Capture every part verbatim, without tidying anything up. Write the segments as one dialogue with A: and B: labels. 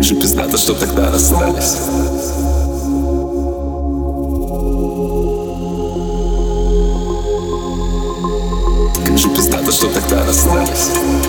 A: Как же пиздато, что тогда расстались. Как же пиздато, что тогда расстались.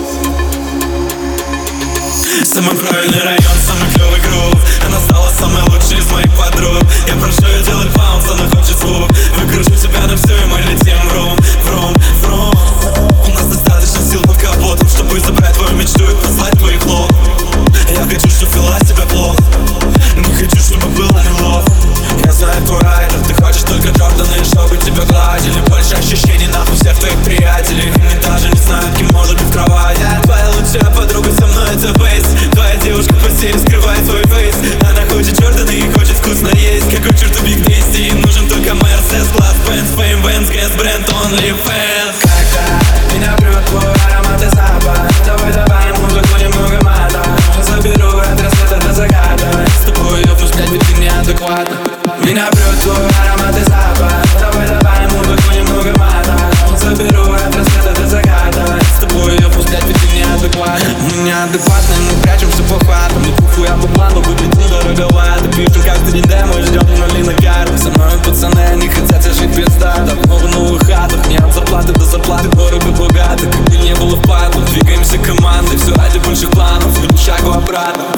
B: Самый правильный район, самый клёвый грув. Она стала самой лучшей из моих подруг. Я прошу ее делать баунс, она хочет звук. Выкручу тебя на всю, и мы летим врум, врум, врум. У нас достаточно сил под капотом, чтобы забрать твою мечту и послать твой клоп. Я хочу, чтобы вела себя плохо, не хочу, чтобы было неловко. Я знаю твой райдер, ты хочешь только Джорданы, чтобы тебя гладили. Больше ощущений нахуй всех твоих приятелей. Они даже не знают, кем может быть в кровати. Твоя лучшая подруга со мной это бейс. Твоя девушка в постели скрывает свой фейс. Она хочет Джорданы и хочет вкусно есть. Какой черт Биг Тейсти, им нужен только Мерседес, класс, Бенз, Фейм, Бенз, Гэс, бренд, Only Fans.
C: Когда меня прет твой аромат и запах, давай добавим музыку немного мата. Заберу от рассвета до заката. С тобой я пускать, ведь ты неадекватна. Меня прет твой аромат и запах, давай добавим музыку немного мата. Заберу от рассвета до заката. С тобой я пускать, ведь ты неадекватна. Мы неадекватны, мы прячемся по хатам. Не пуху я по плану, выглядит недороговато. Пишем каждый день демо и ждем нули на карту. Со мной пацаны, они хотят жить без стада. В новых хатах, не от зарплаты до зарплаты. Дорого, богато, как бы не было в парку. Двигаемся командой, все ради больших планов. И шагу обратно.